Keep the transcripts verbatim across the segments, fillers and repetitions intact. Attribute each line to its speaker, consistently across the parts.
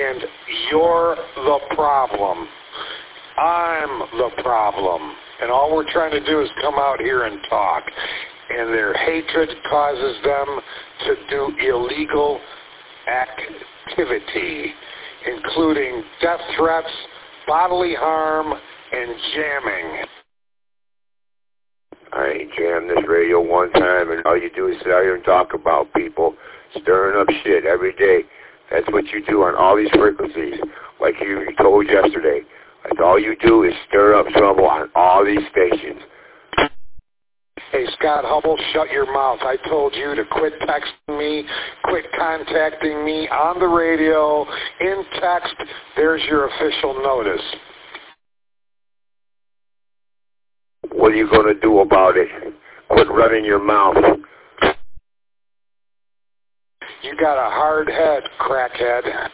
Speaker 1: and you're the problem. I'm the problem. And all we're trying to do is come out here and talk. And their hatred causes them to do illegal activity, including death threats, bodily harm, and jamming.
Speaker 2: I ain't jammed this radio one time, and all you do is sit out here and talk about people, stirring up shit every day. That's what you do on all these frequencies, like you told yesterday. That's all you do is stir up trouble on all these stations.
Speaker 1: Hey, Scott Hubble, shut your mouth. I told you to quit texting me, quit contacting me on the radio, in text. There's your official notice.
Speaker 2: What are you going to do about it? Quit running your mouth.
Speaker 1: You got a hard head, crackhead.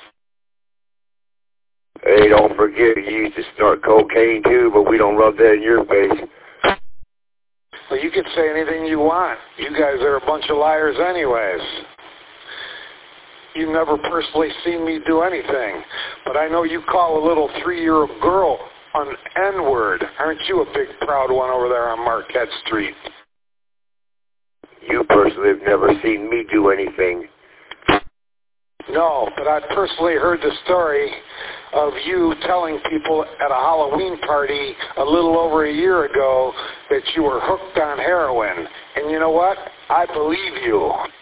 Speaker 2: Hey, don't forget you used to snort cocaine too, but we don't rub that in your face.
Speaker 1: Well, you can say anything you want. You guys are a bunch of liars anyways. You've never personally seen me do anything, but I know you call a little three-year-old girl an N-word. Aren't you a big proud one over there on Marquette Street?
Speaker 2: You personally have never seen me do anything.
Speaker 1: No, but I personally heard the story of you telling people at a Halloween party a little over a year ago that you were hooked on heroin. And you know what? I believe you.